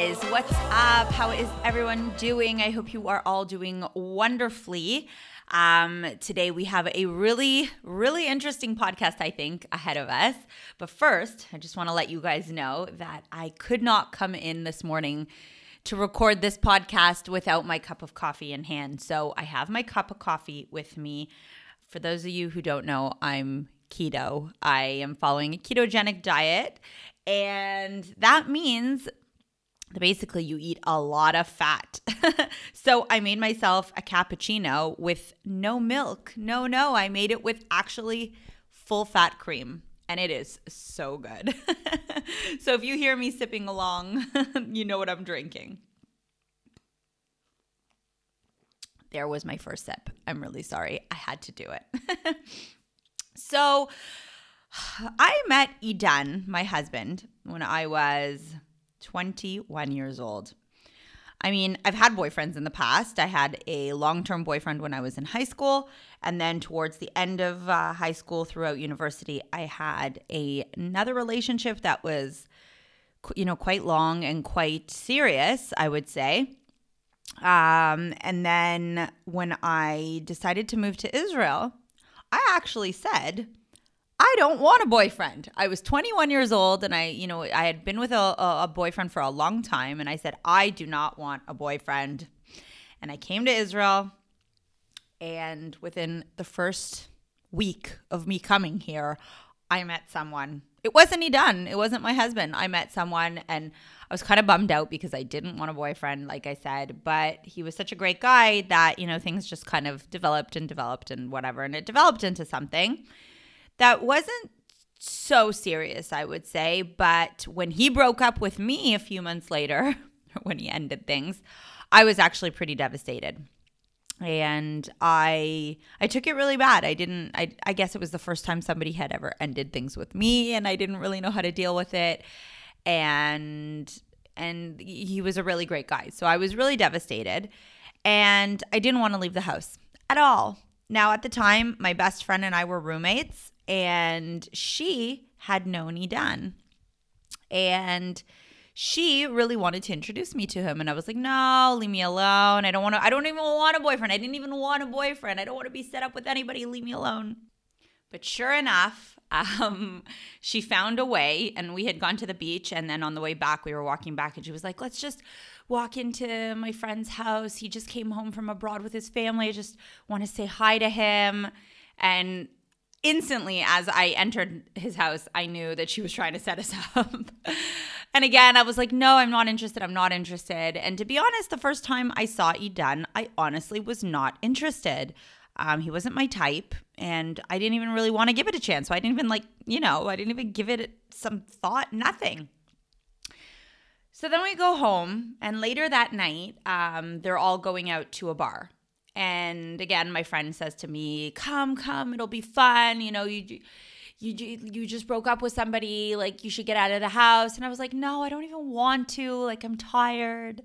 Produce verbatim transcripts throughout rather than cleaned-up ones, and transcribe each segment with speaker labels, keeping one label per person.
Speaker 1: guys, what's up? How is everyone doing? I hope you are all doing wonderfully. Um, today we have a really, really interesting podcast, I think, ahead of us. But first, I just want to let you guys know that I could not come in this morning to record this podcast without my cup of coffee in hand. So I have my cup of coffee with me. For those of you who don't know, I'm keto. I am following a ketogenic diet, and that means that basically you eat a lot of fat. So I made myself a cappuccino with no milk. No, no, I made it with actually full fat cream, and it is so good. So if you hear me sipping along, you know what I'm drinking. There was my first sip. I'm really sorry. I had to do it. So I met Idan, my husband, when I was twenty-one years old. I mean, I've had boyfriends in the past. I had a long-term boyfriend when I was in high school. And then towards the end of uh, high school throughout university, I had a, another relationship that was, you know, quite long and quite serious, I would say. Um, and then when I decided to move to Israel, I actually said, I don't want a boyfriend. I was twenty-one years old, and I, you know, I had been with a, a, a boyfriend for a long time, and I said, I do not want a boyfriend. And I came to Israel, and within the first week of me coming here, I met someone. It wasn't Idan. It wasn't my husband. I met someone, and I was kind of bummed out because I didn't want a boyfriend, like I said, but he was such a great guy that, you know, things just kind of developed and developed and whatever, and it developed into something that wasn't so serious, I would say. But when he broke up with me a few months later, when he ended things, I was actually pretty devastated. And I I took it really bad. I didn't, I, I guess it was the first time somebody had ever ended things with me, and I didn't really know how to deal with it. And and he was a really great guy. So I was really devastated, and I didn't want to leave the house at all. Now, at the time, my best friend and I were roommates, and she had known Idan. And she really wanted to introduce me to him. And I was like, no, leave me alone. I don't want to, I don't even want a boyfriend. I didn't even want a boyfriend. I don't want to be set up with anybody. Leave me alone. But sure enough, um, she found a way, and we had gone to the beach. And then on the way back, we were walking back, and she was like, let's just walk into my friend's house. He just came home from abroad with his family. I just want to say hi to him. And instantly, as I entered his house, I knew that she was trying to set us up. And again, I was like, no, I'm not interested. I'm not interested. And to be honest, the first time I saw Idan, I honestly was not interested. Um, he wasn't my type, and I didn't even really want to give it a chance. So I didn't even like, you know, I didn't even give it some thought, nothing. So then we go home, and later that night, um, they're all going out to a bar. And again, my friend says to me, come, come, it'll be fun. You know, you, you, you just broke up with somebody, like you should get out of the house. And I was like, no, I don't even want to. Like, I'm tired.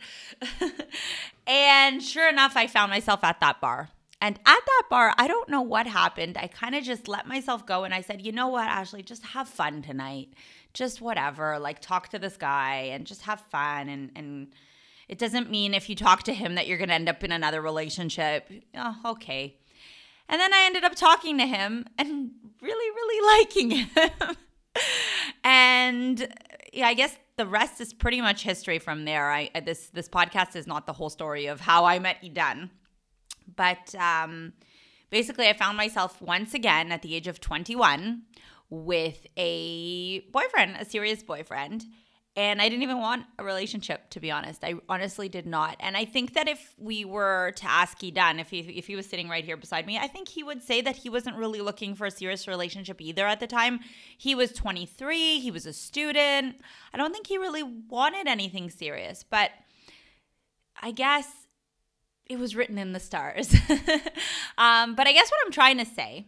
Speaker 1: And sure enough, I found myself at that bar. And at that bar, I don't know what happened. I kind of just let myself go, and I said, you know what, Ashley, just have fun tonight. Just whatever, like talk to this guy and just have fun. And, and it doesn't mean if you talk to him that you're going to end up in another relationship. Oh, okay. And then I ended up talking to him and really, really liking him. And yeah, I guess the rest is pretty much history from there. I this this podcast is not the whole story of how I met Idan. But um, basically, I found myself once again at the age of twenty-one with a boyfriend, a serious boyfriend. And I didn't even want a relationship, to be honest. I honestly did not. And I think that if we were to ask Idan, if he, if he was sitting right here beside me, I think he would say that he wasn't really looking for a serious relationship either at the time. He was twenty-three. He was a student. I don't think he really wanted anything serious. But I guess it was written in the stars. um, but I guess what I'm trying to say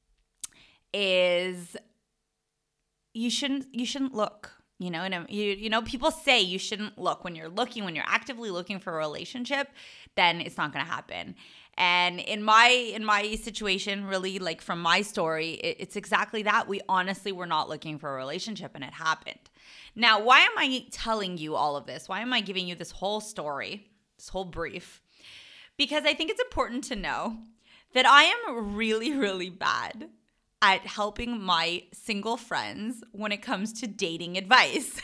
Speaker 1: is you shouldn't you shouldn't look. You know, and you you know, people say you shouldn't look. When you're looking, when you're actively looking for a relationship, then it's not going to happen. And in my in my situation, really, like from my story, it, it's exactly that. We honestly were not looking for a relationship, and it happened. Now, why am I telling you all of this? Why am I giving you this whole story, this whole brief? Because I think it's important to know that I am really, really bad at helping my single friends when it comes to dating advice.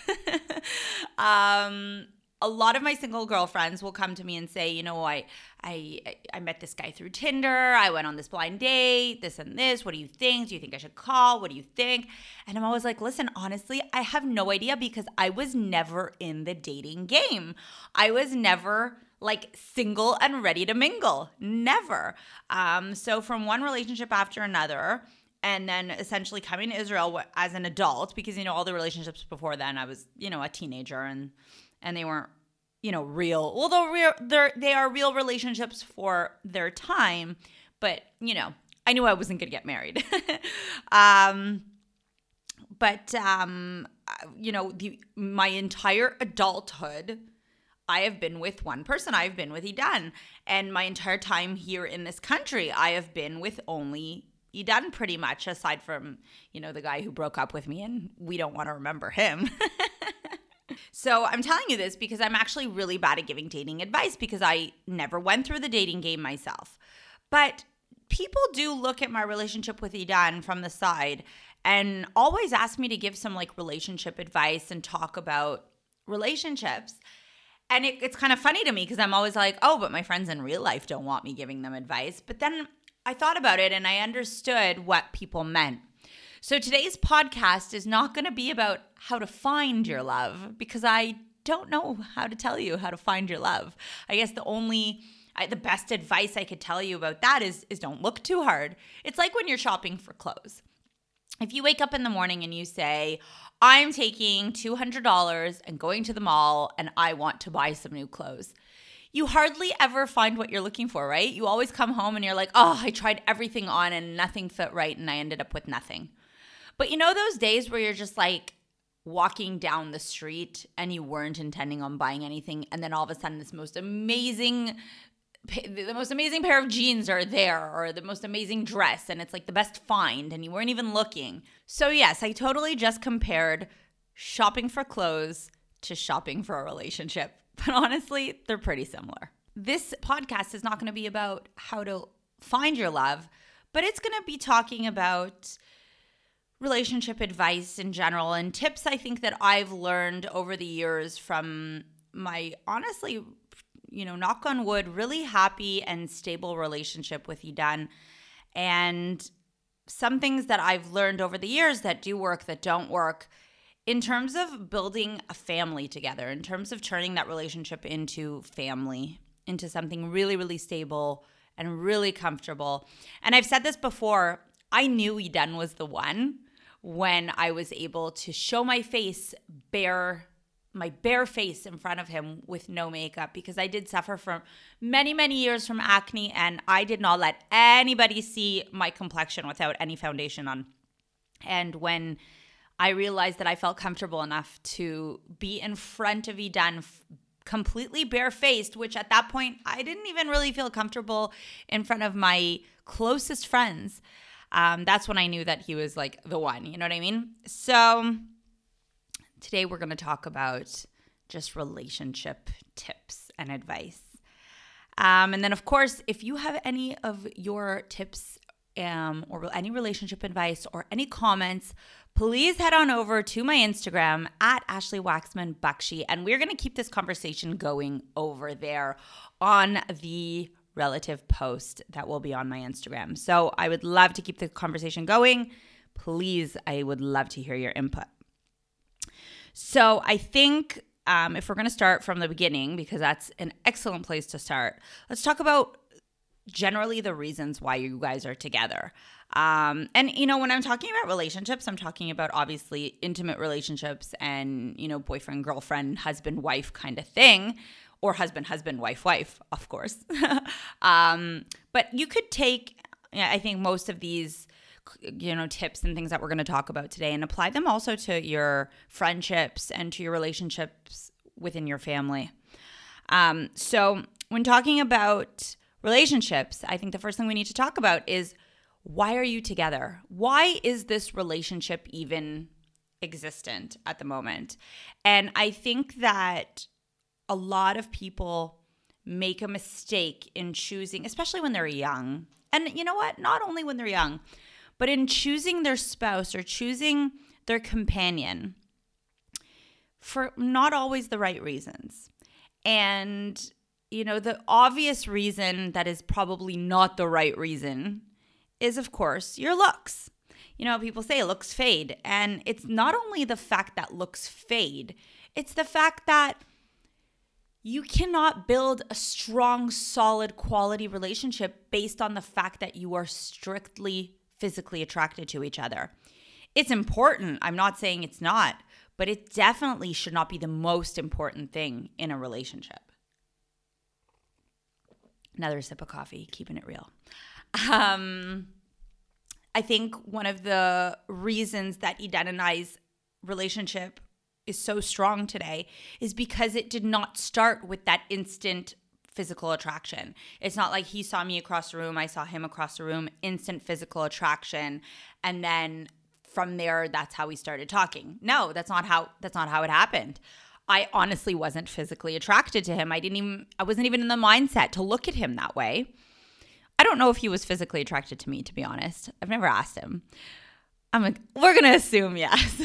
Speaker 1: um, a lot of my single girlfriends will come to me and say, you know, I, I, I met this guy through Tinder. I went on this blind date, this and this. What do you think? Do you think I should call? What do you think? And I'm always like, listen, honestly, I have no idea because I was never in the dating game. I was never like single and ready to mingle. Never. Um, so from one relationship after another, and then essentially coming to Israel as an adult, because, you know, all the relationships before then, I was, you know, a teenager and and they weren't, you know, real. Well, they're real, they're, they are real relationships for their time, but, you know, I knew I wasn't going to get married. um, but, um, you know, the, my entire adulthood, I have been with one person. I've been with Idan. And my entire time here in this country, I have been with only Idan pretty much, aside from, you know, the guy who broke up with me, and we don't want to remember him. So I'm telling you this because I'm actually really bad at giving dating advice because I never went through the dating game myself. But people do look at my relationship with Idan from the side and always ask me to give some like relationship advice and talk about relationships. And it, it's kind of funny to me because I'm always like, oh, but my friends in real life don't want me giving them advice. But then I thought about it and I understood what people meant. So today's podcast is not going to be about how to find your love because I don't know how to tell you how to find your love. I guess the only, I, the best advice I could tell you about that is, is don't look too hard. It's like when you're shopping for clothes. If you wake up in the morning and you say, I'm taking two hundred dollars and going to the mall and I want to buy some new clothes, you hardly ever find what you're looking for, right? You always come home and you're like, oh, I tried everything on and nothing fit right and I ended up with nothing. But you know those days where you're just like walking down the street and you weren't intending on buying anything and then all of a sudden this most amazing, the most amazing pair of jeans are there or the most amazing dress and it's like the best find and you weren't even looking. So yes, I totally just compared shopping for clothes to shopping for a relationship. But honestly, they're pretty similar. This podcast is not going to be about how to find your love, but it's going to be talking about relationship advice in general and tips I think that I've learned over the years from my, honestly, you know, knock on wood, really happy and stable relationship with Idan. And some things that I've learned over the years that do work, that don't work, in terms of building a family together, in terms of turning that relationship into family, into something really, really stable and really comfortable. And I've said this before, I knew Idan was the one when I was able to show my face, bare, my bare face in front of him with no makeup, because I did suffer from many, many years from acne, and I did not let anybody see my complexion without any foundation on. And when I realized that I felt comfortable enough to be in front of Idan f- completely barefaced, which at that point, I didn't even really feel comfortable in front of my closest friends. Um, that's when I knew that he was like the one, you know what I mean? So today we're going to talk about just relationship tips and advice. Um, and then of course, if you have any of your tips um, or any relationship advice or any comments, please head on over to my Instagram at Ashley Waxman Bakshi, and we're going to keep this conversation going over there on the relative post that will be on my Instagram. So I would love to keep the conversation going. Please, I would love to hear your input. So I think um, if we're going to start from the beginning, because that's an excellent place to start, let's talk about generally the reasons why you guys are together. Um, and, you know, when I'm talking about relationships, I'm talking about obviously intimate relationships and, you know, boyfriend, girlfriend, husband, wife kind of thing, or husband, husband, wife, wife, of course. um, but you could take, I think, most of these, you know, tips and things that we're going to talk about today and apply them also to your friendships and to your relationships within your family. Um, so when talking about relationships, I think the first thing we need to talk about is, why are you together? Why is this relationship even existent at the moment? And I think that a lot of people make a mistake in choosing, especially when they're young. And you know what? Not only when they're young, but in choosing their spouse or choosing their companion for not always the right reasons. And, you know, the obvious reason that is probably not the right reason is, of course, your looks. You know, people say looks fade. And it's not only the fact that looks fade, it's the fact that you cannot build a strong, solid, quality relationship based on the fact that you are strictly physically attracted to each other. It's important. I'm not saying it's not, but it definitely should not be the most important thing in a relationship. Another sip of coffee, keeping it real. Um, I think one of the reasons that Eden and I's relationship is so strong today is because it did not start with that instant physical attraction. It's not like he saw me across the room, I saw him across the room, instant physical attraction, and then from there, that's how we started talking. No, that's not how that's not how it happened. I honestly wasn't physically attracted to him. I didn't even I wasn't even in the mindset to look at him that way. I don't know if he was physically attracted to me, to be honest. I've never asked him. I'm like, we're gonna assume yes.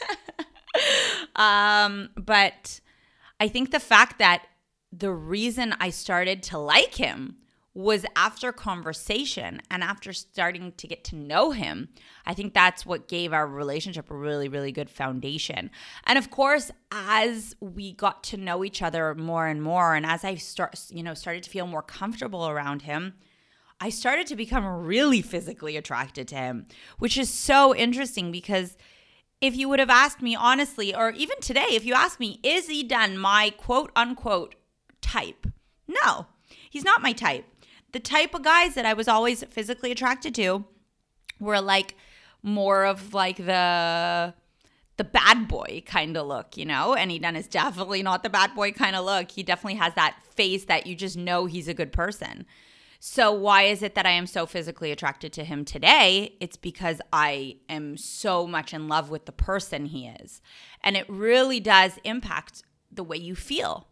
Speaker 1: um, but I think the fact that the reason I started to like him was after conversation and after starting to get to know him. I think that's what gave our relationship a really, really good foundation. And of course, as we got to know each other more and more, and as I start, you know, started to feel more comfortable around him, I started to become really physically attracted to him, which is so interesting because if you would have asked me honestly, or even today, if you ask me, is Eden my quote unquote type? No, he's not my type. The type of guys that I was always physically attracted to were like more of like the the bad boy kind of look, you know? And Eden is definitely not the bad boy kind of look. He definitely has that face that you just know he's a good person. So why is it that I am so physically attracted to him today? It's because I am so much in love with the person he is. And it really does impact the way you feel.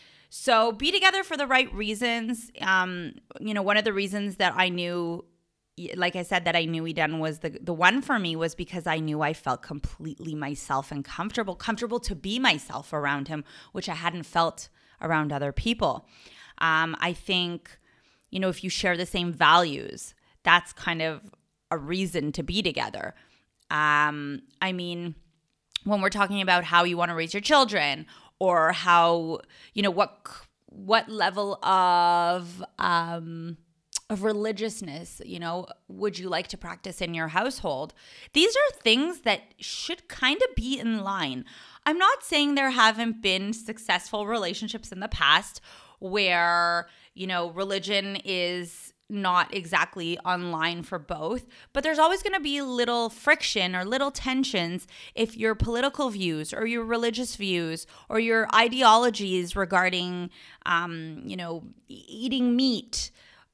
Speaker 1: So be together for the right reasons. Um, you know, one of the reasons that I knew, like I said, that I knew Eden was the, the one for me was because I knew I felt completely myself and comfortable, comfortable to be myself around him, which I hadn't felt around other people. Um, I think, you know, if you share the same values, that's kind of a reason to be together. Um, I mean, when we're talking about how you want to raise your children, or how, you know, what what level of um, of religiousness, you know, would you like to practice in your household? These are things that should kind of be in line. I'm not saying there haven't been successful relationships in the past where, you know, religion is not exactly online for both, but there's always going to be little friction or little tensions if your political views or your religious views or your ideologies regarding, um, you know, eating meat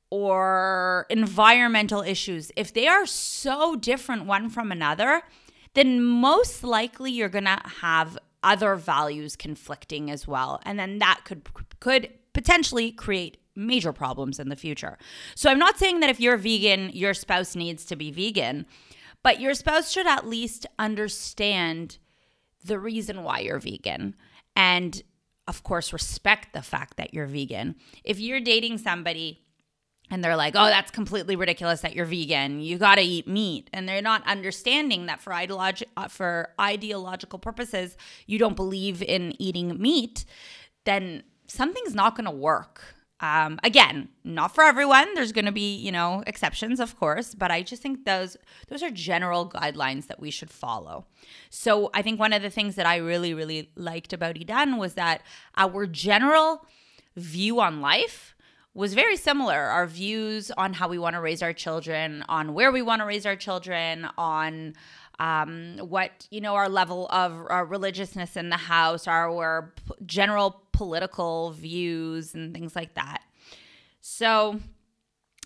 Speaker 1: or environmental issues, if they are so different one from another, then most likely you're going to have other values conflicting as well. And then that could could potentially create major problems in the future. So I'm not saying that if you're vegan, your spouse needs to be vegan, but your spouse should at least understand the reason why you're vegan and, of course, respect the fact that you're vegan. If you're dating somebody and they're like, oh, that's completely ridiculous that you're vegan, you got to eat meat, and they're not understanding that for, ideologi- uh, for ideological purposes, you don't believe in eating meat, then something's not going to work. Um, again, not for everyone. There's going to be, you know, exceptions, of course, but I just think those those are general guidelines that we should follow. So I think one of the things that I really, really liked about Eden was that our general view on life was very similar. Our views on how we want to raise our children, on where we want to raise our children, on um, what, you know, our level of uh, religiousness in the house, our p- general political views and things like that. So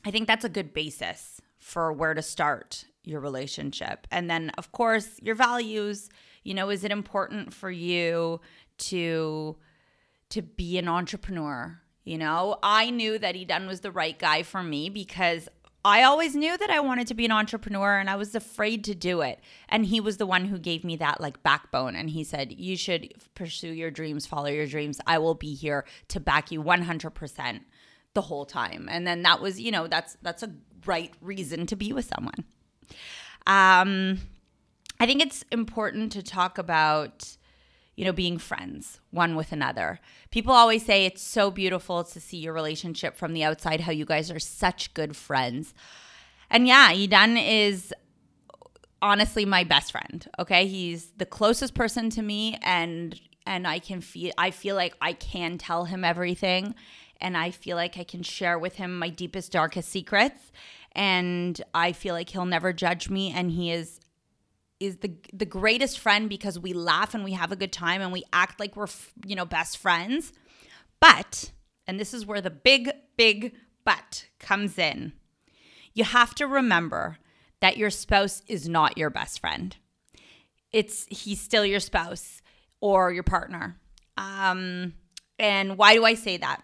Speaker 1: I think that's a good basis for where to start your relationship. And then, of course, your values. You know, is it important for you to to be an entrepreneur? You know, I knew that Eden was the right guy for me because I always knew that I wanted to be an entrepreneur and I was afraid to do it. And he was the one who gave me that like backbone. And he said, you should pursue your dreams, follow your dreams. I will be here to back you one hundred percent the whole time. And then that was, you know, that's that's a right reason to be with someone. Um, I think it's important to talk about, you know, being friends one with another. People always say it's so beautiful to see your relationship from the outside, how you guys are such good friends. And yeah, Eden is honestly my best friend, okay? He's the closest person to me, and and I can feel I feel like I can tell him everything, and I feel like I can share with him my deepest, darkest secrets, and I feel like he'll never judge me, and he is is the the greatest friend because we laugh and we have a good time and we act like we're, you know, best friends. But, and this is where the big, big but comes in, you have to remember that your spouse is not your best friend. It's, he's still your spouse or your partner. Um, and why do I say that?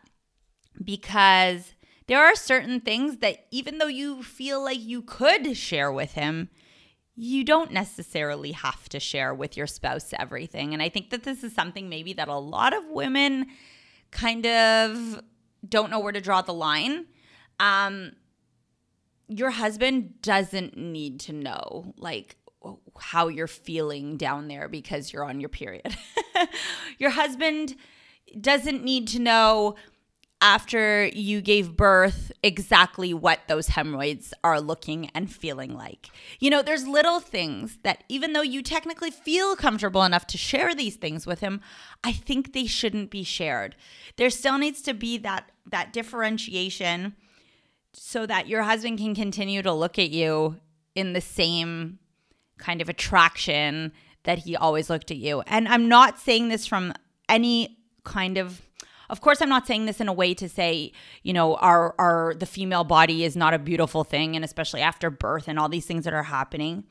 Speaker 1: Because there are certain things that even though you feel like you could share with him, you don't necessarily have to share with your spouse everything. And I think that this is something maybe that a lot of women kind of don't know where to draw the line. Um, your husband doesn't need to know, like, how you're feeling down there because you're on your period. Your husband doesn't need to know after you gave birth exactly what those hemorrhoids are looking and feeling like. You know, there's little things that even though you technically feel comfortable enough to share these things with him, I think they shouldn't be shared. There still needs to be that that differentiation so that your husband can continue to look at you in the same kind of attraction that he always looked at you. And I'm not saying this from any kind of Of course, I'm not saying this in a way to say, you know, our our the female body is not a beautiful thing, and especially after birth and all these things that are happening.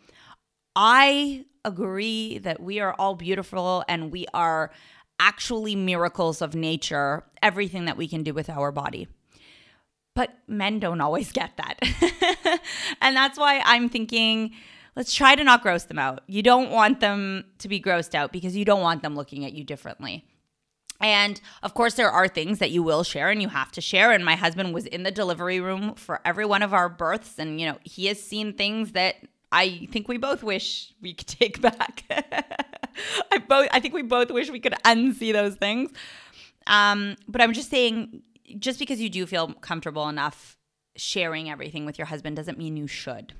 Speaker 1: I agree that we are all beautiful and we are actually miracles of nature, everything that we can do with our body. But men don't always get that. And that's why I'm thinking, let's try to not gross them out. You don't want them to be grossed out because you don't want them looking at you differently. And of course, there are things that you will share and you have to share. And my husband was in the delivery room for every one of our births. And, you know, he has seen things that I think we both wish we could take back. I both, I think we both wish we could unsee those things. Um, but I'm just saying, just because you do feel comfortable enough sharing everything with your husband doesn't mean you should.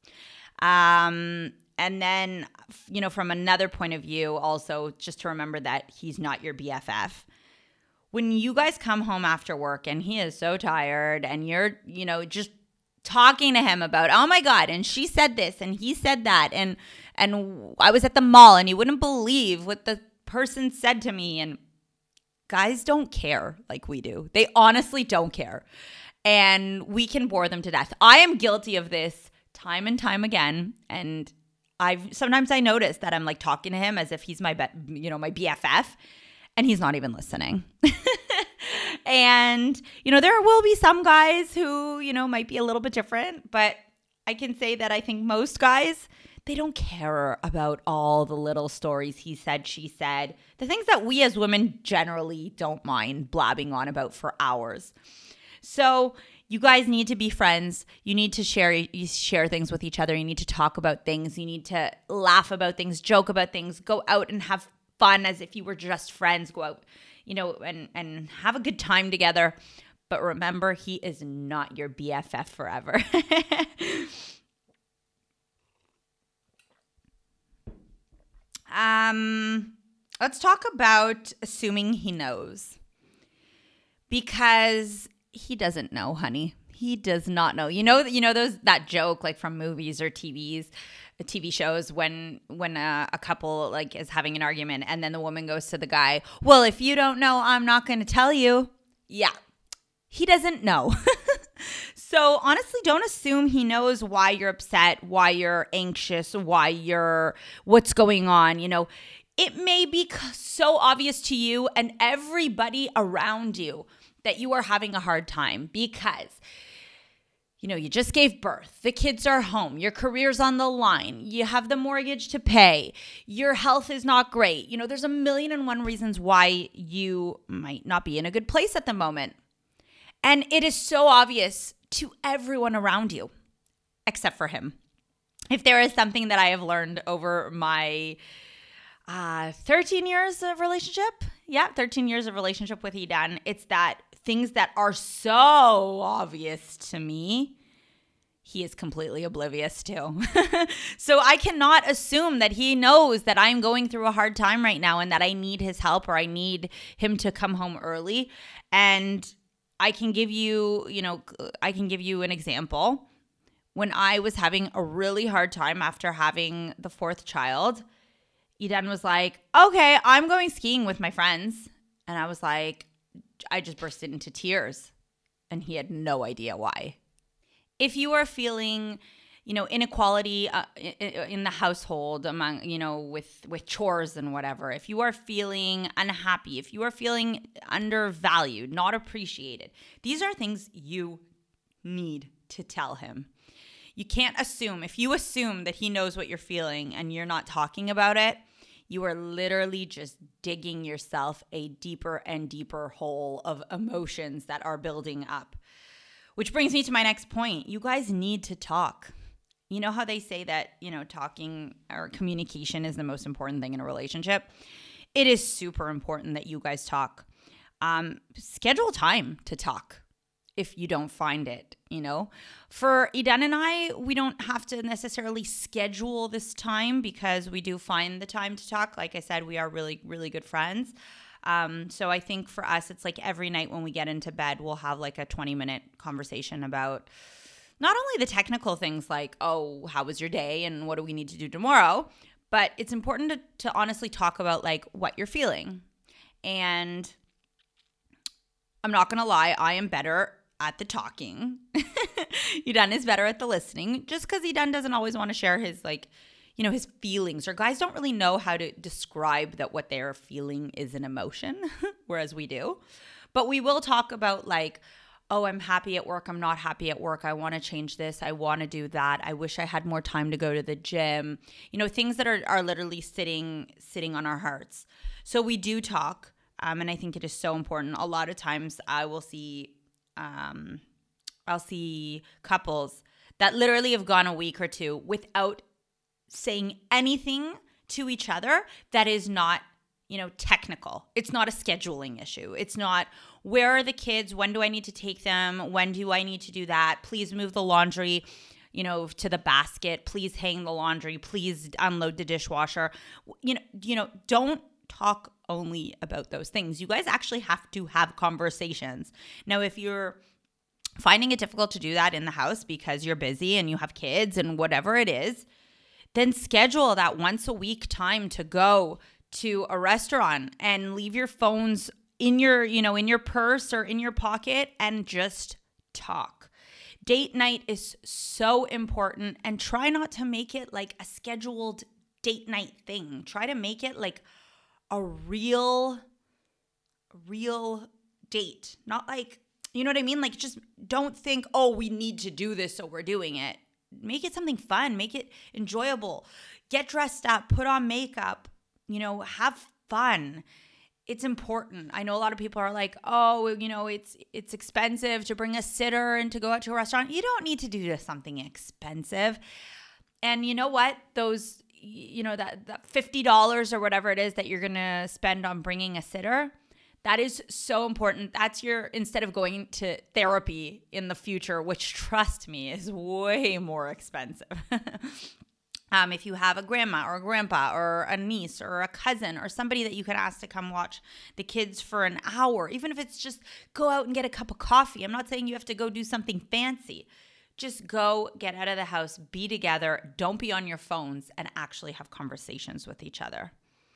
Speaker 1: Um And then, you know, from another point of view, also just to remember that he's not your B F F. When you guys come home after work and he is so tired and you're, you know, just talking to him about, oh my God, and she said this and he said that. And, and I was at the mall and you wouldn't believe what the person said to me. And guys don't care like we do. They honestly don't care. And we can bore them to death. I am guilty of this time and time again. And I've sometimes I notice that I'm like talking to him as if he's my, be, you know, my B F F, and he's not even listening. And, you know, there will be some guys who, you know, might be a little bit different, but I can say that I think most guys, they don't care about all the little stories he said, she said, the things that we as women generally don't mind blabbing on about for hours. So you guys need to be friends. You need to share you share things with each other. You need to talk about things. You need to laugh about things, joke about things, go out and have fun as if you were just friends. Go out, you know, and, and have a good time together. But remember, he is not your B F F forever. um, let's talk about assuming he knows. Because he doesn't know, honey. He does not know. You know, you know those that joke like from movies or T Vs, T V shows when when a, a couple like is having an argument and then the woman goes to the guy, "Well, if you don't know, I'm not going to tell you." Yeah, he doesn't know. So honestly, don't assume he knows why you're upset, why you're anxious, why you're, what's going on. You know, it may be so obvious to you and everybody around you that you are having a hard time because, you know, you just gave birth, the kids are home, your career's on the line, you have the mortgage to pay, your health is not great. You know, there's a million and one reasons why you might not be in a good place at the moment. And it is so obvious to everyone around you, except for him. If there is something that I have learned over my uh, thirteen years of relationship, yeah, thirteen years of relationship with Eden, it's that things that are so obvious to me, he is completely oblivious to. So I cannot assume that he knows that I'm going through a hard time right now and that I need his help or I need him to come home early. And I can give you, you know, I can give you an example. When I was having a really hard time after having the fourth child, Eden was like, okay, I'm going skiing with my friends. And I was like, I just burst into tears. And he had no idea why. If you are feeling, you know, inequality uh, in the household among, you know, with, with chores and whatever, if you are feeling unhappy, if you are feeling undervalued, not appreciated, these are things you need to tell him. You can't assume. If you assume that he knows what you're feeling and you're not talking about it, you are literally just digging yourself a deeper and deeper hole of emotions that are building up. Which brings me to my next point. You guys need to talk. You know how they say that, you know, talking or communication is the most important thing in a relationship? It is super important that you guys talk. Um, schedule time to talk if you don't find it, you know. For Eden and I, we don't have to necessarily schedule this time because we do find the time to talk. Like I said, we are really, really good friends. Um, so I think for us, it's like every night when we get into bed, we'll have like a twenty minute conversation about not only the technical things like, oh, how was your day and what do we need to do tomorrow? But it's important to, to honestly talk about like what you're feeling. And I'm not going to lie, I am better at the talking. Eden is better at the listening just because Eden doesn't always want to share his like, you know, his feelings, or guys don't really know how to describe that what they're feeling is an emotion, whereas we do. But we will talk about like, oh, I'm happy at work. I'm not happy at work. I want to change this. I want to do that. I wish I had more time to go to the gym. You know, things that are, are literally sitting, sitting on our hearts. So we do talk. Um, and I think it is so important. A lot of times I will see, um, I'll see couples that literally have gone a week or two without saying anything to each other that is not, you know, technical. It's not a scheduling issue. It's not, where are the kids? When do I need to take them? When do I need to do that? Please move the laundry, you know, to the basket. Please hang the laundry. Please unload the dishwasher. You know, you know, don't talk only about those things. You guys actually have to have conversations. Now, if you're finding it difficult to do that in the house because you're busy and you have kids and whatever it is, then schedule that once a week time to go to a restaurant and leave your phones in your, you know, in your purse or in your pocket and just talk. Date night is so important, and try not to make it like a scheduled date night thing. Try to make it like a real, real date. Not like, you know what I mean? Like, just don't think, oh, we need to do this, so we're doing it. Make it something fun. Make it enjoyable. Get dressed up. Put on makeup. You know, have fun. It's important. I know a lot of people are like, oh, you know, it's it's expensive to bring a sitter and to go out to a restaurant. You don't need to do something expensive. And you know what? Those, you know, that, that fifty dollars or whatever it is that you're going to spend on bringing a sitter, that is so important. That's your, instead of going to therapy in the future, which, trust me, is way more expensive. um, if you have a grandma or a grandpa or a niece or a cousin or somebody that you can ask to come watch the kids for an hour, even if it's just go out and get a cup of coffee. I'm not saying you have to go do something fancy. Just go, get out of the house, be together, don't be on your phones, and actually have conversations with each other.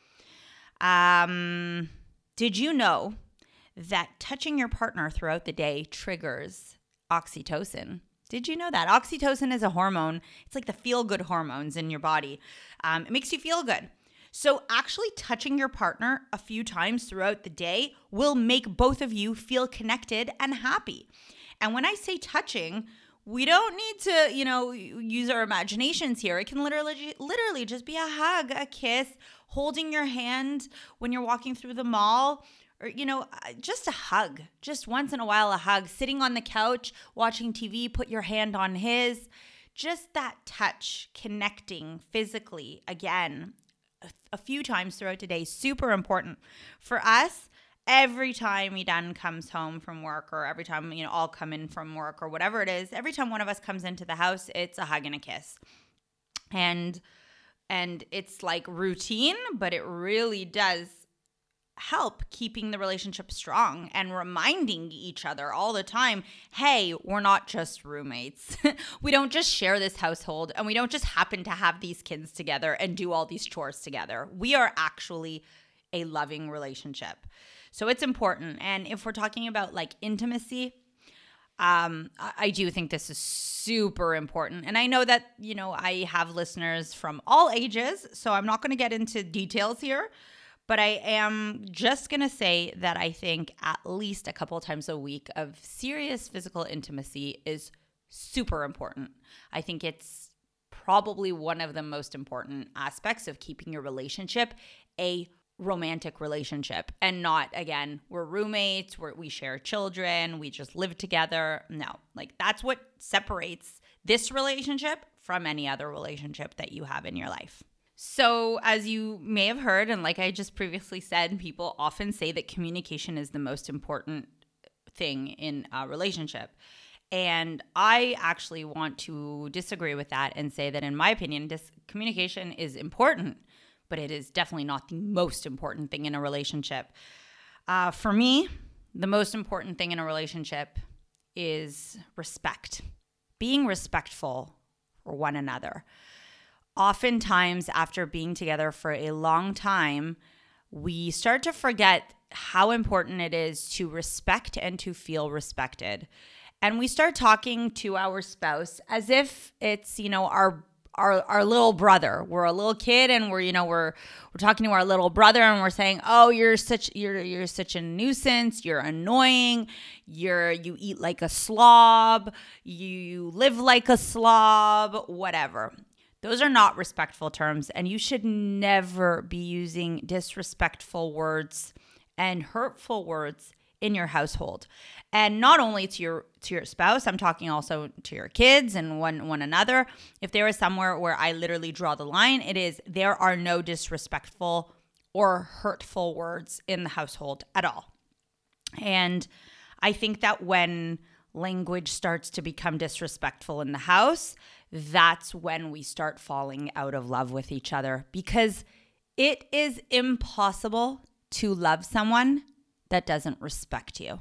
Speaker 1: Um... Did you know that touching your partner throughout the day triggers oxytocin. Did you know that? Oxytocin is a hormone. It's like the feel-good hormones in your body. Um, it makes you feel good. So actually touching your partner a few times throughout the day will make both of you feel connected and happy. And when I say touching, we don't need to, you know, use our imaginations here. It can literally, literally just be a hug, a kiss, holding your hand when you're walking through the mall, or, you know, just a hug. Just once in a while, a hug. Sitting on the couch, watching T V, put your hand on his. Just that touch, connecting physically, again, a few times throughout the day, super important. For us, every time Idan comes home from work, or every time, you know, I'll come in from work, or whatever it is, every time one of us comes into the house, it's a hug and a kiss. And and it's like routine, but it really does help keeping the relationship strong and reminding each other all the time, hey, we're not just roommates. We don't just share this household, and we don't just happen to have these kids together and do all these chores together. We are actually a loving relationship. So it's important. And if we're talking about like intimacy, um, I do think this is super important. And I know that, you know, I have listeners from all ages, so I'm not going to get into details here. But I am just going to say that I think at least a couple of times a week of serious physical intimacy is super important. I think it's probably one of the most important aspects of keeping your relationship a romantic relationship, and not, again, we're roommates, we're, we share children, we just live together. No, like that's what separates this relationship from any other relationship that you have in your life. So as you may have heard, and like I just previously said, people often say that communication is the most important thing in a relationship. And I actually want to disagree with that and say that, in my opinion, this communication is important, but it is definitely not the most important thing in a relationship. Uh, for me, the most important thing in a relationship is respect, being respectful for one another. Oftentimes, after being together for a long time, we start to forget how important it is to respect and to feel respected. And we start talking to our spouse as if it's, you know, our our our little brother. We're a little kid, and we're, you know, we're we're talking to our little brother, and we're saying, "Oh, you're such you're you're such a nuisance. You're annoying. You're you eat like a slob. You live like a slob. Whatever." Those are not respectful terms, and you should never be using disrespectful words and hurtful words in your household. And not only to your to your spouse, I'm talking also to your kids and one one another. If there is somewhere where I literally draw the line, it is there are no disrespectful or hurtful words in the household at all. And I think that when language starts to become disrespectful in the house, that's when we start falling out of love with each other, because it is impossible to love someone that doesn't respect you.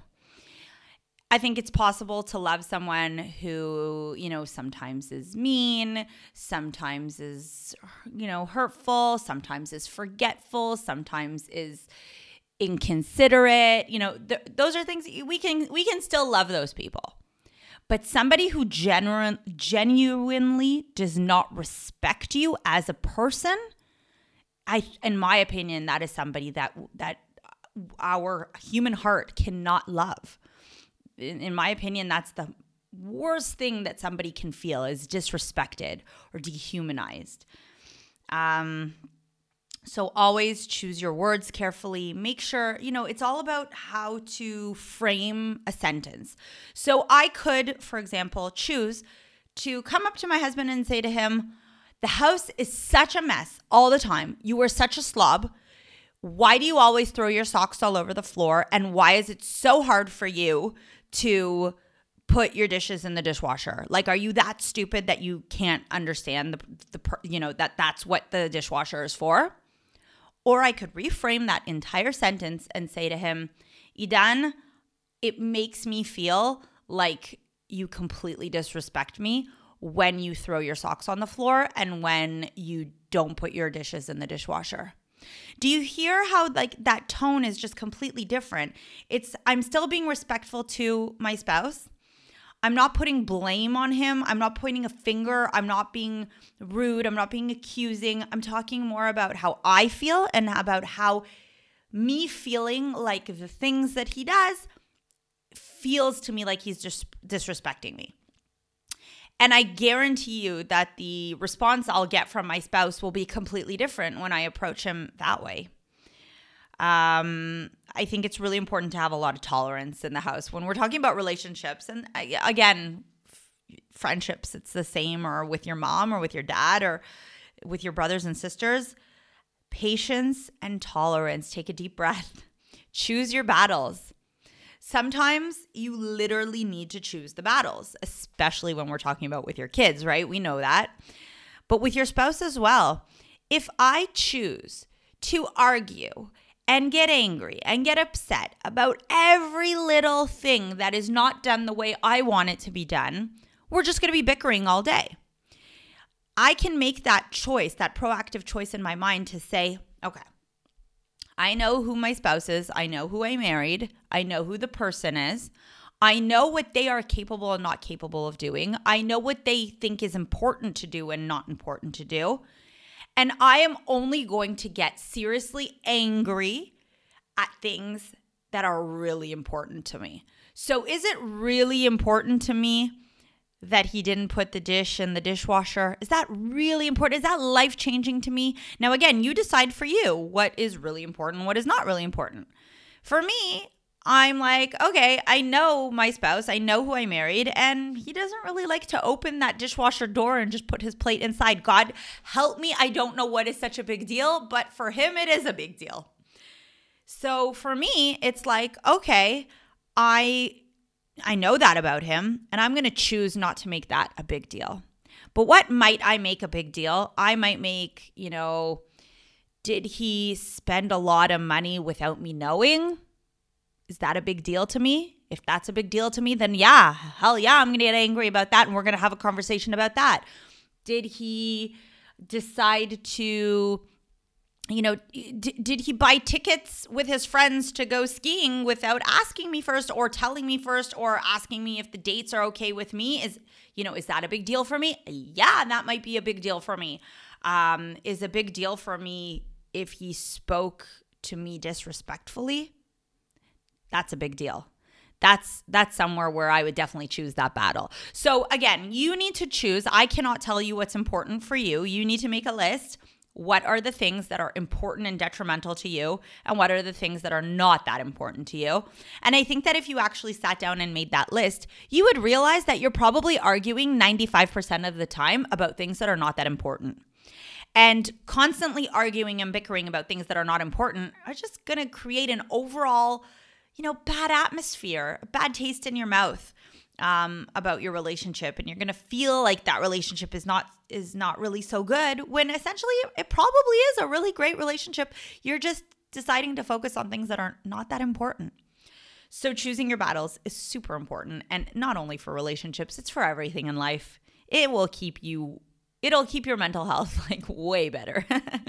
Speaker 1: I think it's possible to love someone who, you know, sometimes is mean, sometimes is, you know, hurtful, sometimes is forgetful, sometimes is inconsiderate. You know, th- those are things we can we can still love those people. But somebody who genu- genuinely does not respect you as a person, I, in my opinion, that is somebody that that our human heart cannot love. In, in my opinion, that's the worst thing that somebody can feel, is disrespected or dehumanized. Um, so always choose your words carefully. Make sure, you know, it's all about how to frame a sentence. So I could, for example, choose to come up to my husband and say to him, "The house is such a mess all the time. You are such a slob. Why do you always throw your socks all over the floor? And why is it so hard for you to put your dishes in the dishwasher? Like, are you that stupid that you can't understand the, the you know, that that's what the dishwasher is for?" Or I could reframe that entire sentence and say to him, "Idan, it makes me feel like you completely disrespect me when you throw your socks on the floor and when you don't put your dishes in the dishwasher." Do you hear how like that tone is just completely different? It's I'm still being respectful to my spouse. I'm not putting blame on him. I'm not pointing a finger. I'm not being rude. I'm not being accusing. I'm talking more about how I feel and about how me feeling like the things that he does feels to me like he's just disrespecting me. And I guarantee you that the response I'll get from my spouse will be completely different when I approach him that way. Um, I think it's really important to have a lot of tolerance in the house when we're talking about relationships. And again, f- friendships, it's the same, or with your mom or with your dad or with your brothers and sisters. Patience and tolerance. Take a deep breath. Choose your battles. Sometimes you literally need to choose the battles, especially when we're talking about with your kids, right? We know that. But with your spouse as well. If I choose to argue and get angry and get upset about every little thing that is not done the way I want it to be done, we're just going to be bickering all day. I can make that choice, that proactive choice in my mind to say, okay, I know who my spouse is. I know who I married. I know who the person is. I know what they are capable and not capable of doing. I know what they think is important to do and not important to do. And I am only going to get seriously angry at things that are really important to me. So is it really important to me that he didn't put the dish in the dishwasher? Is that really important? Is that life-changing to me? Now, again, you decide for you what is really important, what is not really important. For me, I'm like, okay, I know my spouse, I know who I married, and he doesn't really like to open that dishwasher door and just put his plate inside. God help me, I don't know what is such a big deal, but for him, it is a big deal. So for me, it's like, okay, I I know that about him, and I'm going to choose not to make that a big deal. But what might I make a big deal? I might make, you know, did he spend a lot of money without me knowing? Is that a big deal to me? If that's a big deal to me, then yeah, hell yeah, I'm going to get angry about that, and we're going to have a conversation about that. Did he decide to, you know, d- did he buy tickets with his friends to go skiing without asking me first or telling me first or asking me if the dates are okay with me? Is, you know, is that a big deal for me? Yeah, that might be a big deal for me. Um, is a big deal for me if he spoke to me disrespectfully? That's a big deal. That's that's somewhere where I would definitely choose that battle. So again, you need to choose. I cannot tell you what's important for you. You need to make a list. What are the things that are important and detrimental to you? And what are the things that are not that important to you? And I think that if you actually sat down and made that list, you would realize that you're probably arguing ninety-five percent of the time about things that are not that important. And constantly arguing and bickering about things that are not important are just going to create an overall, you know, bad atmosphere, a bad taste in your mouth um, about your relationship. And you're going to feel like that relationship is not is not really so good when essentially it probably is a really great relationship. You're just deciding to focus on things that are not that important. So choosing your battles is super important. And not only for relationships, it's for everything in life. It will keep you, it'll keep your mental health like way better.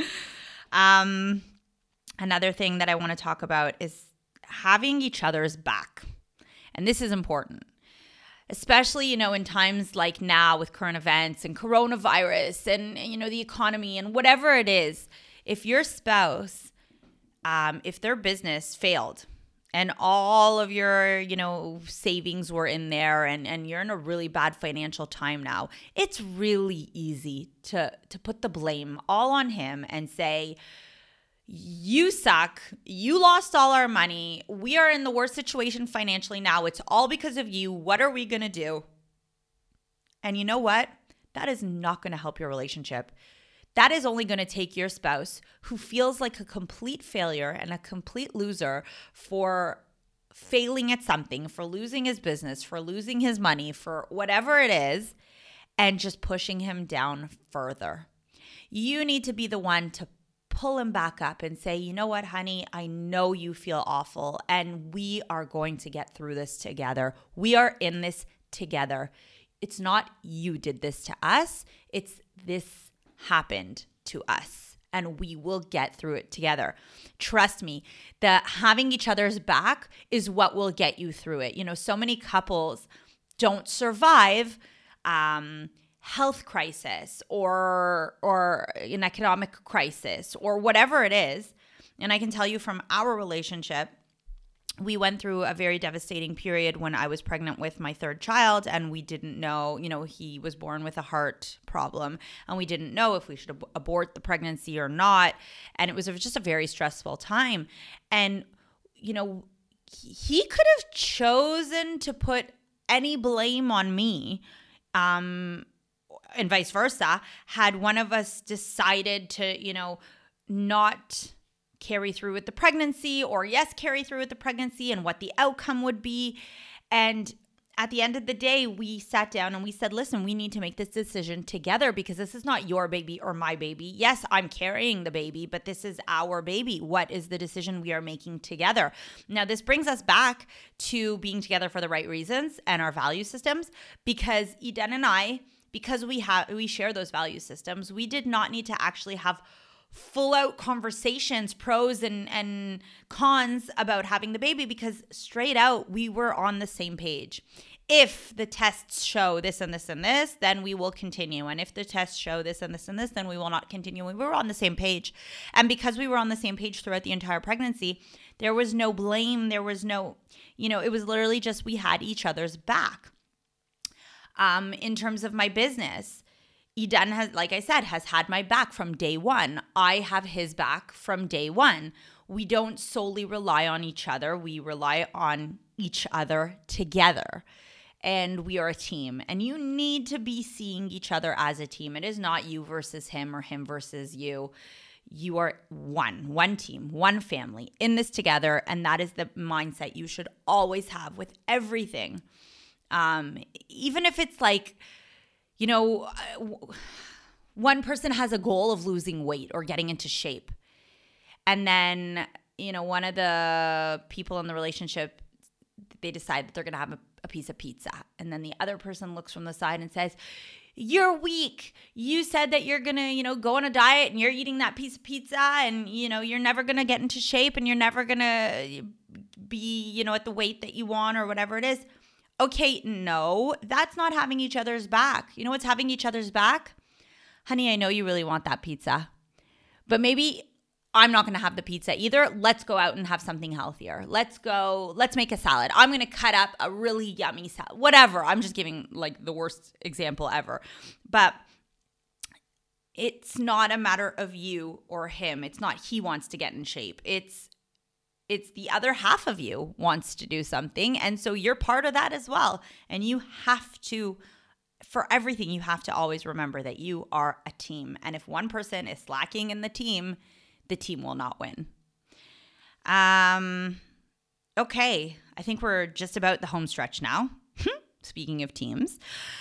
Speaker 1: um, another thing that I want to talk about is having each other's back. And this is important, especially, you know, in times like now with current events and coronavirus and, you know, the economy and whatever it is. If your spouse, um, if their business failed and all of your, you know, savings were in there and, and you're in a really bad financial time now, it's really easy to, to put the blame all on him and say, you suck. You lost all our money. We are in the worst situation financially now. It's all because of you. What are we going to do? And you know what? That is not going to help your relationship. That is only going to take your spouse, who feels like a complete failure and a complete loser for failing at something, for losing his business, for losing his money, for whatever it is, and just pushing him down further. You need to be the one to pull him back up and say, you know what, honey, I know you feel awful and we are going to get through this together. We are in this together. It's not you did this to us. It's this happened to us and we will get through it together. Trust me, that having each other's back is what will get you through it. You know, so many couples don't survive um, health crisis or or an economic crisis or whatever it is. And I can tell you from our relationship, we went through a very devastating period when I was pregnant with my third child, and we didn't know, you know, he was born with a heart problem, and we didn't know if we should ab- abort the pregnancy or not. And it was just a very stressful time. And, you know, he could have chosen to put any blame on me, um, and vice versa, had one of us decided to, you know, not carry through with the pregnancy, or yes, carry through with the pregnancy, and what the outcome would be. And at the end of the day, we sat down and we said, listen, we need to make this decision together, because this is not your baby or my baby. Yes, I'm carrying the baby, but this is our baby. What is the decision we are making together? Now, this brings us back to being together for the right reasons and our value systems, because Eden and I, because we have we share those value systems, we did not need to actually have full out conversations, pros and, and cons about having the baby, because straight out we were on the same page. If the tests show this and this and this, then we will continue. And if the tests show this and this and this, then we will not continue. We were on the same page. And because we were on the same page throughout the entire pregnancy, there was no blame. There was no, you know, it was literally just we had each other's back. Um, in terms of my business, Eden has, like I said, has had my back from day one. I have his back from day one. We don't solely rely on each other. We rely on each other together. And we are a team. And you need to be seeing each other as a team. It is not you versus him or him versus you. You are one, one team, one family in this together. And that is the mindset you should always have with everything. Um, even if it's like, you know, one person has a goal of losing weight or getting into shape. And then, you know, one of the people in the relationship, they decide that they're going to have a, a piece of pizza. And then the other person looks from the side and says, you're weak. You said that you're going to, you know, go on a diet and you're eating that piece of pizza and, you know, you're never going to get into shape and you're never going to be, you know, at the weight that you want or whatever it is. Okay, no, that's not having each other's back. You know what's having each other's back? Honey, I know you really want that pizza, but maybe I'm not going to have the pizza either. Let's go out and have something healthier. Let's go, let's make a salad. I'm going to cut up a really yummy salad. Whatever. I'm just giving like the worst example ever. But it's not a matter of you or him. It's not he wants to get in shape. It's It's the other half of you wants to do something. And so you're part of that as well. And you have to, for everything, you have to always remember that you are a team. And if one person is slacking in the team, the team will not win. Um, okay. I think we're just about the home stretch now. Speaking of teams,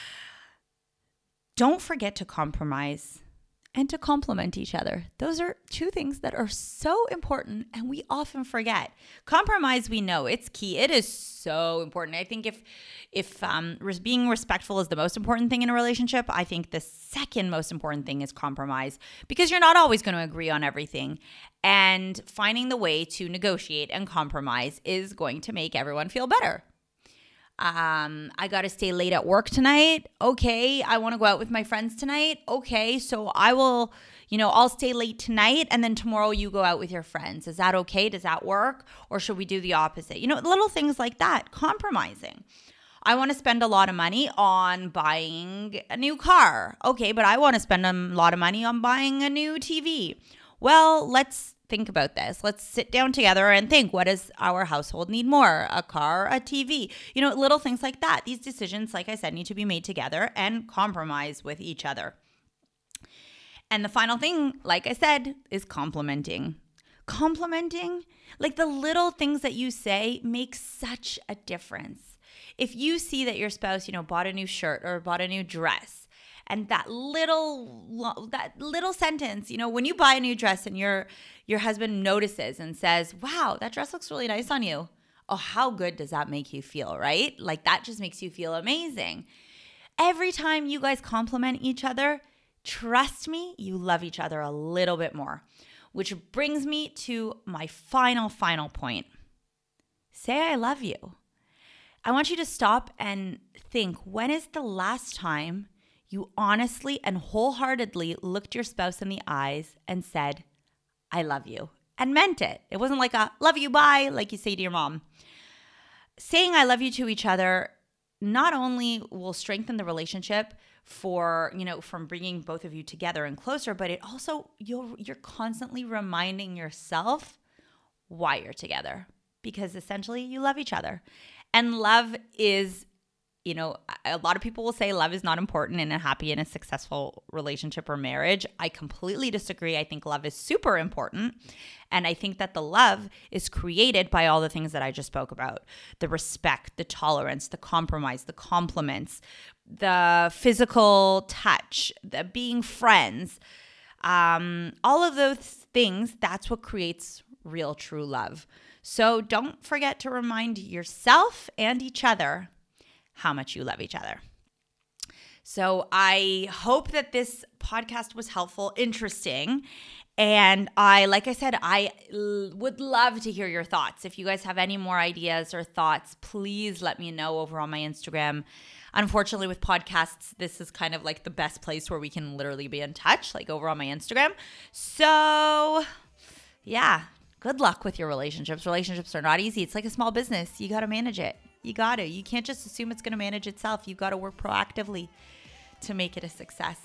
Speaker 1: don't forget to compromise and to complement each other. Those are two things that are so important and we often forget. Compromise, we know it's key. It is so important. I think if if um, being respectful is the most important thing in a relationship, I think the second most important thing is compromise, because you're not always going to agree on everything. And finding the way to negotiate and compromise is going to make everyone feel better. Um, I got to stay late at work tonight. Okay. I want to go out with my friends tonight. Okay. So I will, you know, I'll stay late tonight and then tomorrow you go out with your friends. Is that okay? Does that work? Or should we do the opposite? You know, little things like that, compromising. I want to spend a lot of money on buying a new car. Okay. But I want to spend a lot of money on buying a new T V. Well, let's think about this. Let's sit down together and think, what does our household need more? A car, a T V, you know, little things like that. These decisions, like I said, need to be made together and compromise with each other. And the final thing, like I said, is complimenting. Complimenting, like the little things that you say make such a difference. If you see that your spouse, you know, bought a new shirt or bought a new dress, and that little that little sentence, you know, when you buy a new dress and your your husband notices and says, wow, that dress looks really nice on you. Oh, how good does that make you feel, right? Like that just makes you feel amazing. Every time you guys compliment each other, trust me, you love each other a little bit more. Which brings me to my final, final point. Say I love you. I want you to stop and think, when is the last time you honestly and wholeheartedly looked your spouse in the eyes and said, I love you, and meant it? It wasn't like a love you, bye, like you say to your mom. Saying I love you to each other not only will strengthen the relationship for, you know, from bringing both of you together and closer, but it also, you're, you're constantly reminding yourself why you're together, because essentially you love each other. And love is, you know, a lot of people will say love is not important in a happy and a successful relationship or marriage. I completely disagree. I think love is super important. And I think that the love is created by all the things that I just spoke about: the respect, the tolerance, the compromise, the compliments, the physical touch, the being friends. Um, all of those things, that's what creates real, true love. So don't forget to remind yourself and each other how much you love each other. So I hope that this podcast was helpful, interesting. And I, like I said, I l- would love to hear your thoughts. If you guys have any more ideas or thoughts, please let me know over on my Instagram. Unfortunately, with podcasts, this is kind of like the best place where we can literally be in touch, like over on my Instagram. So yeah, good luck with your relationships. Relationships are not easy. It's like a small business. You got to manage it. You got to. You can't just assume it's going to manage itself. You've got to work proactively to make it a success.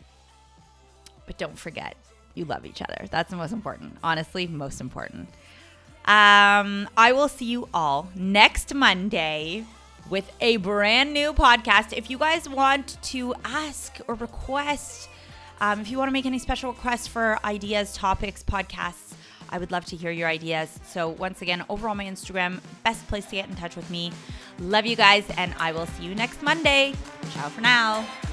Speaker 1: But don't forget, you love each other. That's the most important. Honestly, most important. Um, I will see you all next Monday with a brand new podcast. If you guys want to ask or request, um, if you want to make any special requests for ideas, topics, podcasts, I would love to hear your ideas. So once again, over on my Instagram, best place to get in touch with me. Love you guys, and I will see you next Monday. Ciao for now.